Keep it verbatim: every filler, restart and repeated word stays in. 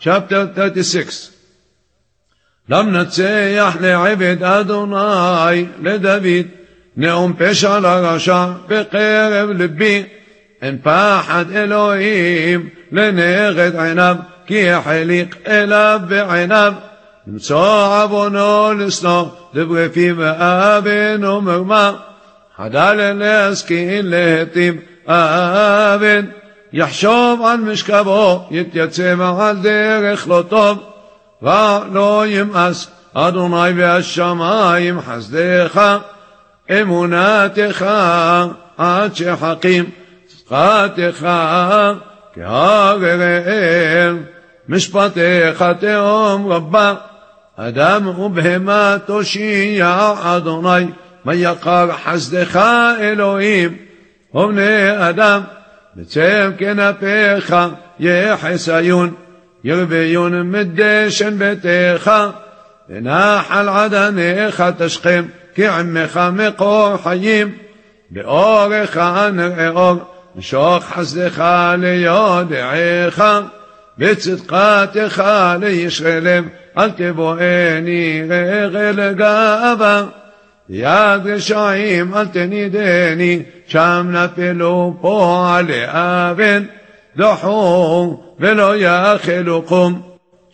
chapter thirty-six. למנצח לעבד אדוני לדוד, נאום פשע לרשע בקרב לבי, אין פחד אלוהים לנגד עיניו, כי החליק אליו בעיניו, למצוא עוונו לשנוא, דברי פיו ואבן ומרמה, חדל להשכיל להיטיב אבן, יחשוב על משכבו, יתייצב על דרך לא טוב, רע לא ימאס, אדוני והשמיים חסדך, אמונתך עד שחקים, צדקתך כהר אראל, משפטך תהום רבה, אדם ובהמה תושיע אדוני, מה יקר חסדך אלוהים, ובני אדם בצל כנפיך יחסיון, ירביון מדשן ביתך, ונחל עדניך תשכם, כי עמך מקור חיים, באורך נראה אור, משוך חסדך ליודעך, בצדקתך לישרי לב, אל תבואני רגל גאווה, יד רשעים אל תנידני, שם נפלו פועלי אבן, דחו ולא יאכלו קום.